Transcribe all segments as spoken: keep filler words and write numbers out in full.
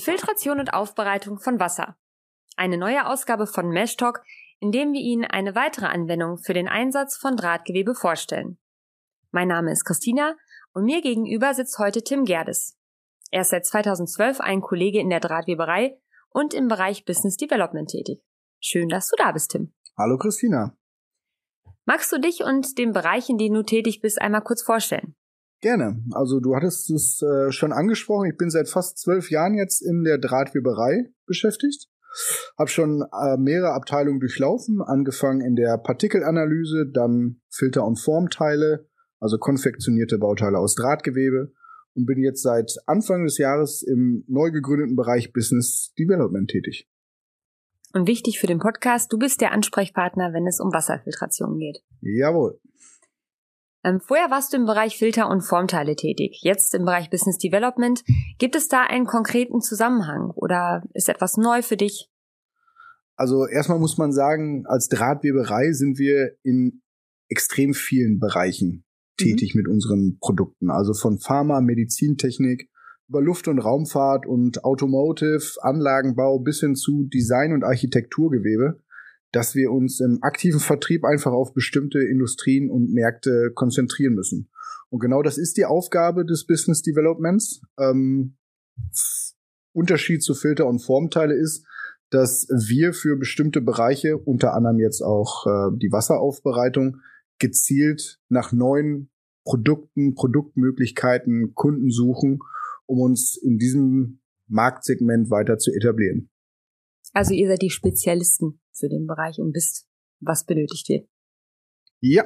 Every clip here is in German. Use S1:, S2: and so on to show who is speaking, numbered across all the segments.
S1: Filtration und Aufbereitung von Wasser. Eine neue Ausgabe von Mesh Talk, in dem wir Ihnen eine weitere Anwendung für den Einsatz von Drahtgewebe vorstellen. Mein Name ist Christina und mir gegenüber sitzt heute Tim Gerdes. Er ist seit zweitausendzwölf ein Kollege in der Drahtweberei und im Bereich Business Development tätig. Schön, dass du da bist, Tim.
S2: Hallo Christina.
S1: Magst du dich und den Bereich, in dem du tätig bist, einmal kurz vorstellen?
S2: Gerne. Also du hattest es äh, schon angesprochen. Ich bin seit fast zwölf Jahren jetzt in der Drahtweberei beschäftigt. Habe schon äh, mehrere Abteilungen durchlaufen, angefangen in der Partikelanalyse, dann Filter- und Formteile, also konfektionierte Bauteile aus Drahtgewebe und bin jetzt seit Anfang des Jahres im neu gegründeten Bereich Business Development tätig.
S1: Und wichtig für den Podcast, du bist der Ansprechpartner, wenn es um Wasserfiltration geht.
S2: Jawohl.
S1: Ähm, vorher warst du im Bereich Filter- und Formteile tätig, jetzt im Bereich Business Development. Gibt es da einen konkreten Zusammenhang oder ist etwas neu für dich?
S2: Also erstmal muss man sagen, als Drahtweberei sind wir in extrem vielen Bereichen tätig mhm. mit unseren Produkten. Also von Pharma, Medizintechnik, über Luft- und Raumfahrt und Automotive, Anlagenbau bis hin zu Design- und Architekturgewebe, dass wir uns im aktiven Vertrieb einfach auf bestimmte Industrien und Märkte konzentrieren müssen. Und genau das ist die Aufgabe des Business Developments. Ähm, Unterschied zu Filter- und Formteile ist, dass wir für bestimmte Bereiche, unter anderem jetzt auch äh, die Wasseraufbereitung, gezielt nach neuen Produkten, Produktmöglichkeiten, Kunden suchen, um uns in diesem Marktsegment weiter zu etablieren.
S1: Also ihr seid die Spezialisten für den Bereich und wisst, was benötigt wird.
S2: Ja.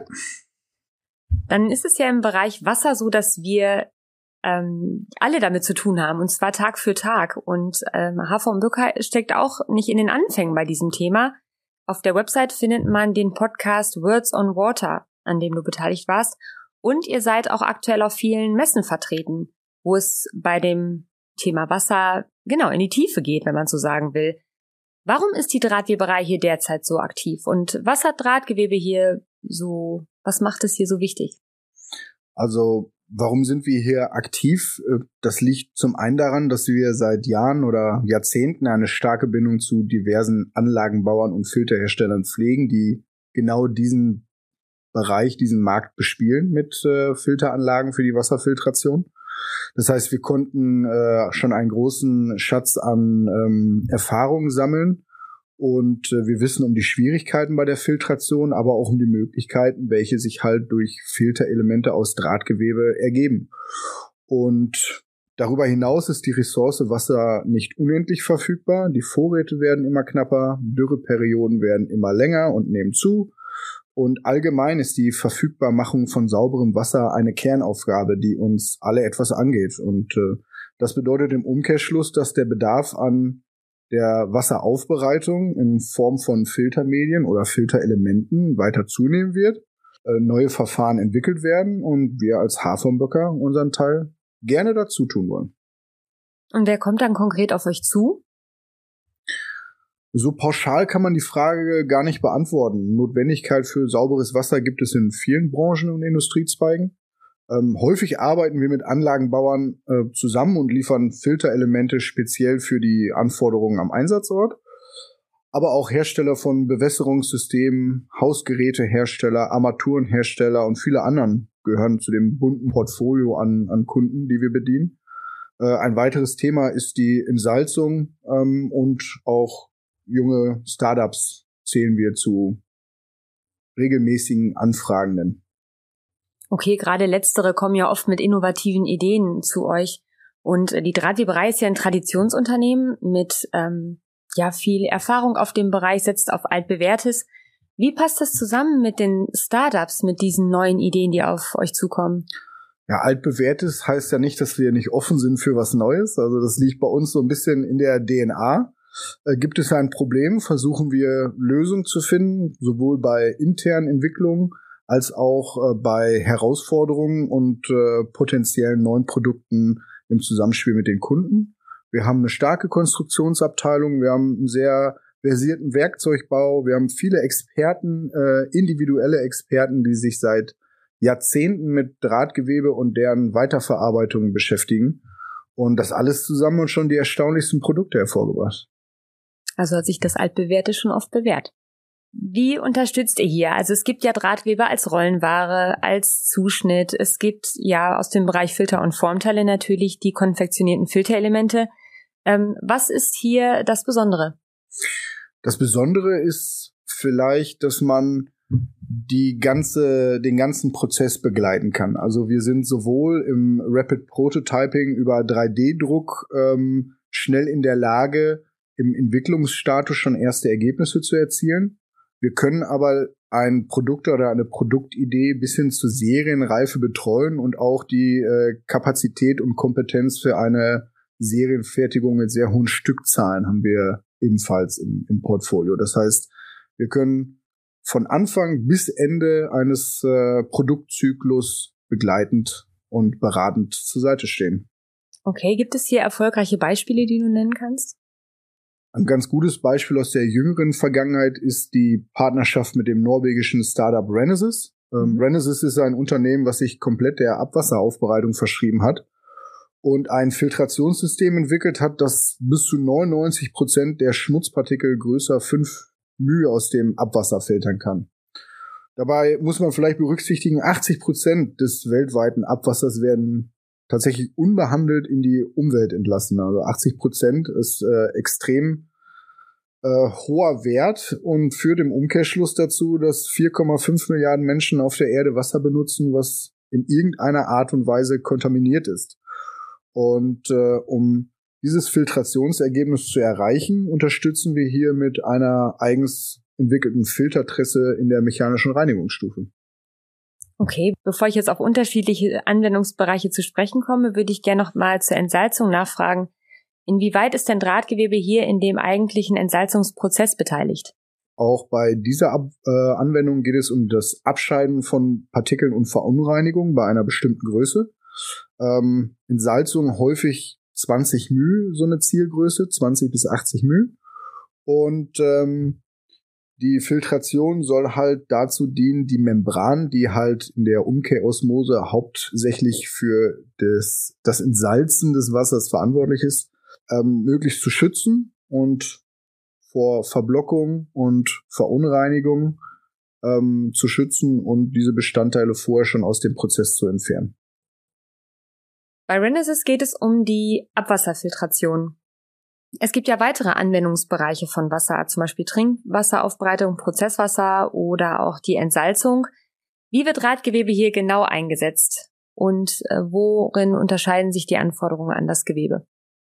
S1: Dann ist es ja im Bereich Wasser so, dass wir ähm, alle damit zu tun haben, und zwar Tag für Tag. Und ähm, H V Böcker steckt auch nicht in den Anfängen bei diesem Thema. Auf der Website findet man den Podcast Words on Water, an dem du beteiligt warst. Und ihr seid auch aktuell auf vielen Messen vertreten, wo es bei dem Thema Wasser genau in die Tiefe geht, wenn man so sagen will. Warum ist die Drahtweberei hier derzeit so aktiv? Und was hat Drahtgewebe hier so, was macht es hier so wichtig?
S2: Also, warum sind wir hier aktiv? Das liegt zum einen daran, dass wir seit Jahren oder Jahrzehnten eine starke Bindung zu diversen Anlagenbauern und Filterherstellern pflegen, die genau diesen Bereich, diesen Markt bespielen mit äh, Filteranlagen für die Wasserfiltration. Das heißt, wir konnten äh, schon einen großen Schatz an ähm, Erfahrungen sammeln und äh, wir wissen um die Schwierigkeiten bei der Filtration, aber auch um die Möglichkeiten, welche sich halt durch Filterelemente aus Drahtgewebe ergeben. Und darüber hinaus ist die Ressource Wasser nicht unendlich verfügbar. Die Vorräte werden immer knapper, Dürreperioden werden immer länger und nehmen zu. Und allgemein ist die Verfügbarmachung von sauberem Wasser eine Kernaufgabe, die uns alle etwas angeht. Und äh, das bedeutet im Umkehrschluss, dass der Bedarf an der Wasseraufbereitung in Form von Filtermedien oder Filterelementen weiter zunehmen wird, äh, neue Verfahren entwickelt werden und wir als H V Böcker unseren Teil gerne dazu tun wollen.
S1: Und wer kommt dann konkret auf euch zu?
S2: So pauschal kann man die Frage gar nicht beantworten. Notwendigkeit für sauberes Wasser gibt es in vielen Branchen und Industriezweigen. Ähm, häufig arbeiten wir mit Anlagenbauern äh, zusammen und liefern Filterelemente speziell für die Anforderungen am Einsatzort. Aber auch Hersteller von Bewässerungssystemen, Hausgerätehersteller, Armaturenhersteller und viele anderen gehören zu dem bunten Portfolio an, an Kunden, die wir bedienen. Äh, ein weiteres Thema ist die Entsalzung ähm, und auch junge Startups zählen wir zu regelmäßigen Anfragenden.
S1: Okay, gerade letztere kommen ja oft mit innovativen Ideen zu euch. Und die Drahtweberei ist ja ein Traditionsunternehmen mit ähm, ja viel Erfahrung auf dem Bereich, setzt auf altbewährtes. Wie passt das zusammen mit den Startups, mit diesen neuen Ideen, die auf euch zukommen?
S2: Ja, altbewährtes heißt ja nicht, dass wir nicht offen sind für was Neues. Also das liegt bei uns so ein bisschen in der D N A. Äh, gibt es ein Problem, versuchen wir Lösungen zu finden, sowohl bei internen Entwicklungen als auch äh, bei Herausforderungen und äh, potenziellen neuen Produkten im Zusammenspiel mit den Kunden. Wir haben eine starke Konstruktionsabteilung, wir haben einen sehr versierten Werkzeugbau, wir haben viele Experten, äh, individuelle Experten, die sich seit Jahrzehnten mit Drahtgewebe und deren Weiterverarbeitung beschäftigen. Und das alles zusammen und schon die erstaunlichsten Produkte hervorgebracht.
S1: Also hat sich das Altbewährte schon oft bewährt. Wie unterstützt ihr hier? Also es gibt ja Drahtweber als Rollenware, als Zuschnitt. Es gibt ja aus dem Bereich Filter und Formteile natürlich die konfektionierten Filterelemente. Ähm, was ist hier das Besondere?
S2: Das Besondere ist vielleicht, dass man die ganze, den ganzen Prozess begleiten kann. Also wir sind sowohl im Rapid Prototyping über drei D-Druck ähm, schnell in der Lage, im Entwicklungsstatus schon erste Ergebnisse zu erzielen. Wir können aber ein Produkt oder eine Produktidee bis hin zur Serienreife betreuen und auch die äh, Kapazität und Kompetenz für eine Serienfertigung mit sehr hohen Stückzahlen haben wir ebenfalls im, im Portfolio. Das heißt, wir können von Anfang bis Ende eines äh, Produktzyklus begleitend und beratend zur Seite stehen.
S1: Okay, gibt es hier erfolgreiche Beispiele, die du nennen kannst?
S2: Ein ganz gutes Beispiel aus der jüngeren Vergangenheit ist die Partnerschaft mit dem norwegischen Startup Renesys. Ähm, mhm. Renesys ist ein Unternehmen, was sich komplett der Abwasseraufbereitung verschrieben hat und ein Filtrationssystem entwickelt hat, das bis zu neunundneunzig Prozent der Schmutzpartikel größer fünf μ aus dem Abwasser filtern kann. Dabei muss man vielleicht berücksichtigen, achtzig Prozent des weltweiten Abwassers werden tatsächlich unbehandelt in die Umwelt entlassen. Also achtzig Prozent ist äh, extrem äh, hoher Wert und führt im Umkehrschluss dazu, dass vier Komma fünf Milliarden Menschen auf der Erde Wasser benutzen, was in irgendeiner Art und Weise kontaminiert ist. Und äh, um dieses Filtrationsergebnis zu erreichen, unterstützen wir hier mit einer eigens entwickelten Filtertresse in der mechanischen Reinigungsstufe.
S1: Okay, bevor ich jetzt auf unterschiedliche Anwendungsbereiche zu sprechen komme, würde ich gerne noch mal zur Entsalzung nachfragen. Inwieweit ist denn Drahtgewebe hier in dem eigentlichen Entsalzungsprozess beteiligt?
S2: Auch bei dieser Ab- äh, Anwendung geht es um das Abscheiden von Partikeln und Verunreinigungen bei einer bestimmten Größe. Ähm, Entsalzung häufig zwanzig μ, so eine Zielgröße, zwanzig bis achtzig μ. Und ähm, die Filtration soll halt dazu dienen, die Membran, die halt in der Umkehrosmose hauptsächlich für das, das Entsalzen des Wassers verantwortlich ist, ähm, möglichst zu schützen und vor Verblockung und Verunreinigung ähm, zu schützen und diese Bestandteile vorher schon aus dem Prozess zu entfernen.
S1: Bei Renesys geht es um die Abwasserfiltration. Es gibt ja weitere Anwendungsbereiche von Wasser, zum Beispiel Trinkwasseraufbereitung, Prozesswasser oder auch die Entsalzung. Wie wird Drahtgewebe hier genau eingesetzt und äh, worin unterscheiden sich die Anforderungen an das Gewebe?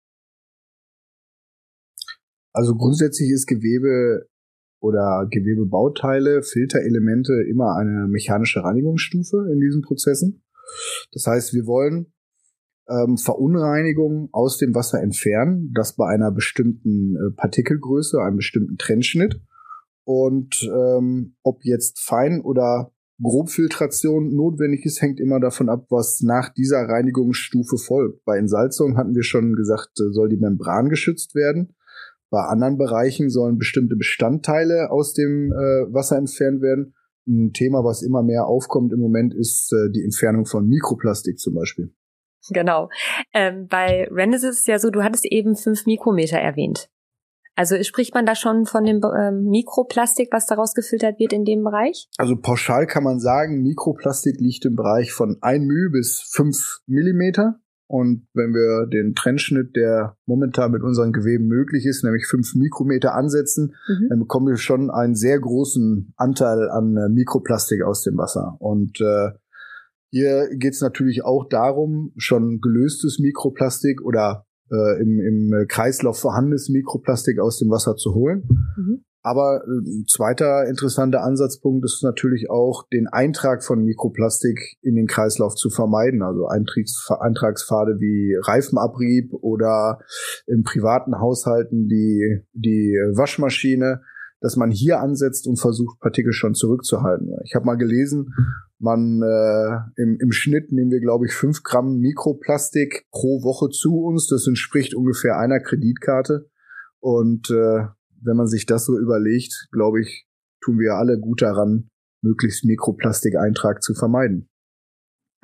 S2: Also grundsätzlich ist Gewebe oder Gewebebauteile, Filterelemente immer eine mechanische Reinigungsstufe in diesen Prozessen. Das heißt, wir wollen Ähm, Verunreinigung aus dem Wasser entfernen, das bei einer bestimmten äh, Partikelgröße, einem bestimmten Trennschnitt. Und ähm, ob jetzt Fein- oder Grobfiltration notwendig ist, hängt immer davon ab, was nach dieser Reinigungsstufe folgt. Bei Entsalzung hatten wir schon gesagt, äh, soll die Membran geschützt werden. Bei anderen Bereichen sollen bestimmte Bestandteile aus dem äh, Wasser entfernt werden. Ein Thema, was immer mehr aufkommt im Moment, ist äh, die Entfernung von Mikroplastik zum Beispiel.
S1: Genau. Ähm, bei Renesys ist es ja so, du hattest eben fünf Mikrometer erwähnt. Also spricht man da schon von dem ähm, Mikroplastik, was daraus gefiltert wird in dem Bereich?
S2: Also pauschal kann man sagen, Mikroplastik liegt im Bereich von ein μ bis fünf Millimeter. Und wenn wir den Trennschnitt, der momentan mit unseren Geweben möglich ist, nämlich fünf Mikrometer ansetzen, mhm. dann bekommen wir schon einen sehr großen Anteil an äh, Mikroplastik aus dem Wasser. Und äh, hier geht es natürlich auch darum, schon gelöstes Mikroplastik oder äh, im, im Kreislauf vorhandenes Mikroplastik aus dem Wasser zu holen. Mhm. Aber ein zweiter interessanter Ansatzpunkt ist natürlich auch, den Eintrag von Mikroplastik in den Kreislauf zu vermeiden. Also Eintrags- Eintragspfade wie Reifenabrieb oder im privaten Haushalten die, die Waschmaschine, dass man hier ansetzt und versucht, Partikel schon zurückzuhalten. Ich habe mal gelesen, man äh, im, im Schnitt nehmen wir, glaube ich, fünf Gramm Mikroplastik pro Woche zu uns. Das entspricht ungefähr einer Kreditkarte. Und äh, wenn man sich das so überlegt, glaube ich, tun wir alle gut daran, möglichst Mikroplastikeintrag zu vermeiden.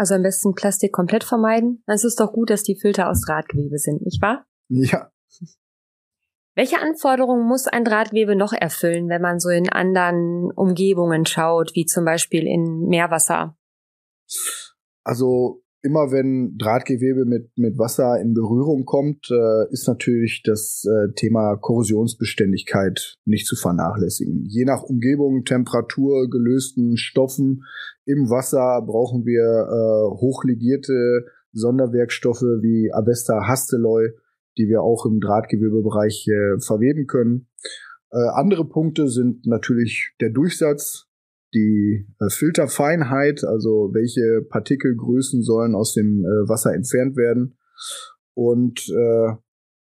S1: Also am besten Plastik komplett vermeiden. Es ist doch gut, dass die Filter aus Drahtgewebe sind, nicht wahr?
S2: Ja.
S1: Welche Anforderungen muss ein Drahtgewebe noch erfüllen, wenn man so in anderen Umgebungen schaut, wie zum Beispiel in Meerwasser?
S2: Also immer wenn Drahtgewebe mit mit Wasser in Berührung kommt, äh, ist natürlich das äh, Thema Korrosionsbeständigkeit nicht zu vernachlässigen. Je nach Umgebung, Temperatur, gelösten Stoffen im Wasser brauchen wir äh, hochlegierte Sonderwerkstoffe wie Avesta Hastelloy, die wir auch im Drahtgewebebereich äh, verweben können. Äh, andere Punkte sind natürlich der Durchsatz, die äh, Filterfeinheit, also welche Partikelgrößen sollen aus dem äh, Wasser entfernt werden. Und äh,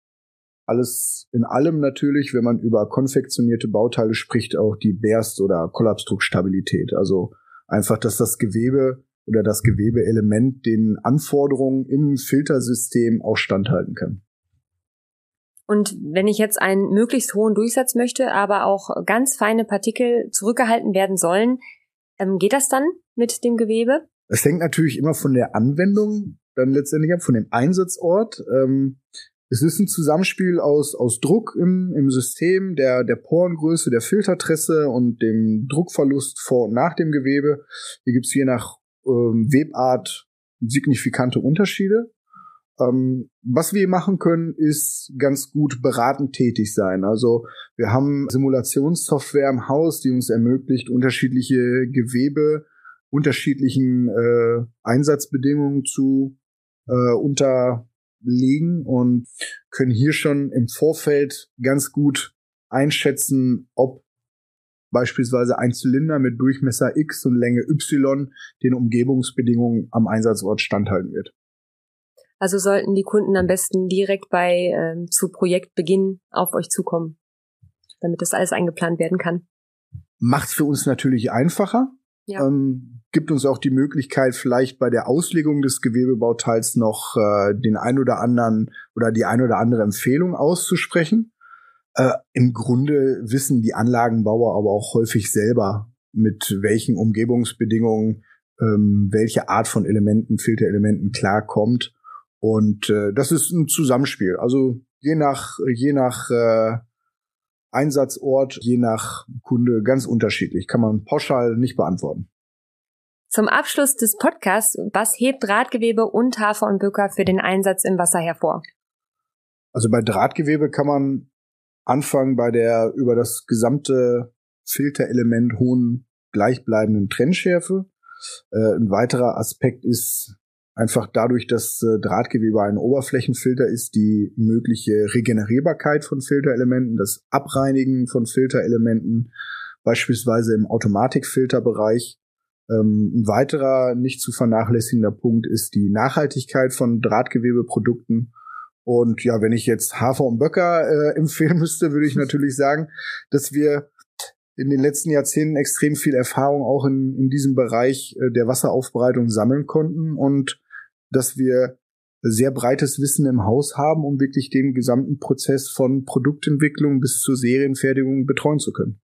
S2: alles in allem natürlich, wenn man über konfektionierte Bauteile spricht, auch die Berst- oder Kollapsdruckstabilität. Also einfach, dass das Gewebe oder das Gewebeelement den Anforderungen im Filtersystem auch standhalten kann.
S1: Und wenn ich jetzt einen möglichst hohen Durchsatz möchte, aber auch ganz feine Partikel zurückgehalten werden sollen, ähm, geht das dann mit dem Gewebe?
S2: Es hängt natürlich immer von der Anwendung dann letztendlich ab, von dem Einsatzort. Ähm, es ist ein Zusammenspiel aus aus Druck im im System, der der Porengröße, der Filtertresse und dem Druckverlust vor und nach dem Gewebe. Hier gibt's je nach ähm, Webart signifikante Unterschiede. Ähm, was wir machen können, ist ganz gut beratend tätig sein. Also wir haben Simulationssoftware im Haus, die uns ermöglicht, unterschiedliche Gewebe, unterschiedlichen äh, Einsatzbedingungen zu äh, unterlegen und können hier schon im Vorfeld ganz gut einschätzen, ob beispielsweise ein Zylinder mit Durchmesser X und Länge Y den Umgebungsbedingungen am Einsatzort standhalten wird.
S1: Also sollten die Kunden am besten direkt bei ähm, zu Projektbeginn auf euch zukommen, damit das alles eingeplant werden kann.
S2: Macht's für uns natürlich einfacher. Ja. Ähm, gibt uns auch die Möglichkeit, vielleicht bei der Auslegung des Gewebebauteils noch äh, den ein oder anderen oder die ein oder andere Empfehlung auszusprechen. Äh, im Grunde wissen die Anlagenbauer aber auch häufig selber, mit welchen Umgebungsbedingungen ähm, welche Art von Elementen, Filterelementen klarkommt. Und äh, das ist ein Zusammenspiel. Also je nach je nach äh, Einsatzort, je nach Kunde ganz unterschiedlich. Kann man pauschal nicht beantworten.
S1: Zum Abschluss des Podcasts, was hebt Drahtgewebe und Hafer und Böker für den Einsatz im Wasser hervor?
S2: Also bei Drahtgewebe kann man anfangen bei der über das gesamte Filterelement hohen gleichbleibenden Trennschärfe. Äh, ein weiterer Aspekt ist einfach dadurch, dass äh, Drahtgewebe ein Oberflächenfilter ist, die mögliche Regenerierbarkeit von Filterelementen, das Abreinigen von Filterelementen, beispielsweise im Automatikfilterbereich. Ähm, ein weiterer nicht zu vernachlässigender Punkt ist die Nachhaltigkeit von Drahtgewebeprodukten. Und ja, wenn ich jetzt Hafer und Böcker äh, empfehlen müsste, würde ich natürlich sagen, dass wir in den letzten Jahrzehnten extrem viel Erfahrung auch in, in diesem Bereich äh, der Wasseraufbereitung sammeln konnten und dass wir sehr breites Wissen im Haus haben, um wirklich den gesamten Prozess von Produktentwicklung bis zur Serienfertigung betreuen zu können.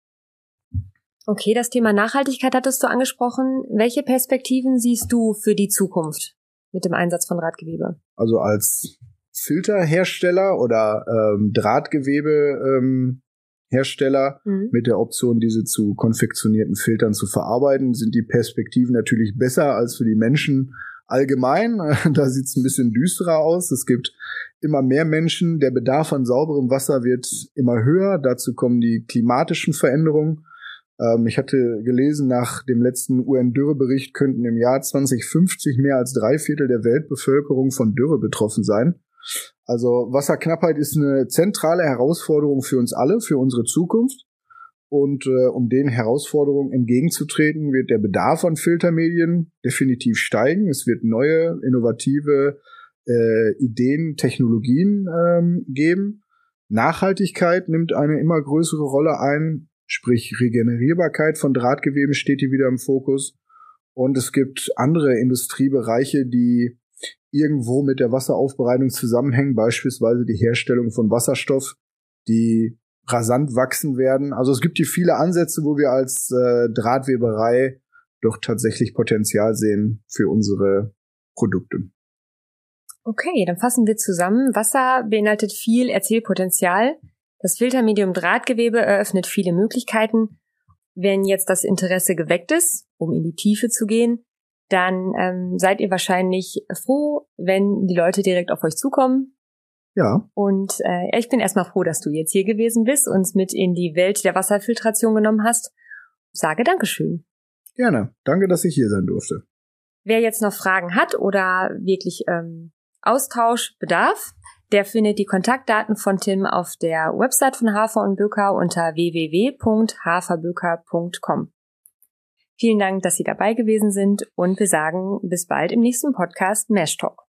S1: Okay, das Thema Nachhaltigkeit hattest du angesprochen. Welche Perspektiven siehst du für die Zukunft mit dem Einsatz von Drahtgewebe?
S2: Also als Filterhersteller oder ähm, Drahtgewebe ähm, Hersteller mhm. mit der Option, diese zu konfektionierten Filtern zu verarbeiten, sind die Perspektiven natürlich besser als für die Menschen allgemein. Da sieht es ein bisschen düsterer aus. Es gibt immer mehr Menschen. Der Bedarf an sauberem Wasser wird immer höher. Dazu kommen die klimatischen Veränderungen. Ähm, ich hatte gelesen, nach dem letzten U N-Dürrebericht könnten im Jahr zwanzig fünfzig mehr als drei Viertel der Weltbevölkerung von Dürre betroffen sein. Also Wasserknappheit ist eine zentrale Herausforderung für uns alle, für unsere Zukunft. Und äh, um den Herausforderungen entgegenzutreten, wird der Bedarf an Filtermedien definitiv steigen. Es wird neue, innovative äh, Ideen, Technologien ähm, geben. Nachhaltigkeit nimmt eine immer größere Rolle ein, sprich Regenerierbarkeit von Drahtgeweben steht hier wieder im Fokus. Und es gibt andere Industriebereiche, die irgendwo mit der Wasseraufbereitung zusammenhängen, beispielsweise die Herstellung von Wasserstoff, die rasant wachsen werden. Also es gibt hier viele Ansätze, wo wir als äh, Drahtweberei doch tatsächlich Potenzial sehen für unsere Produkte.
S1: Okay, dann fassen wir zusammen. Wasser beinhaltet viel Erzählpotenzial. Das Filtermedium Drahtgewebe eröffnet viele Möglichkeiten. Wenn jetzt das Interesse geweckt ist, um in die Tiefe zu gehen, dann ähm, seid ihr wahrscheinlich froh, wenn die Leute direkt auf euch zukommen.
S2: Ja.
S1: Und äh, ich bin erstmal froh, dass du jetzt hier gewesen bist, uns mit in die Welt der Wasserfiltration genommen hast. Sage Dankeschön.
S2: Gerne. Danke, dass ich hier sein durfte.
S1: Wer jetzt noch Fragen hat oder wirklich ähm, Austausch bedarf, der findet die Kontaktdaten von Tim auf der Website von Hafer und Böker unter w w w punkt haferböker punkt com. Vielen Dank, dass Sie dabei gewesen sind und wir sagen bis bald im nächsten Podcast Mesh Talk.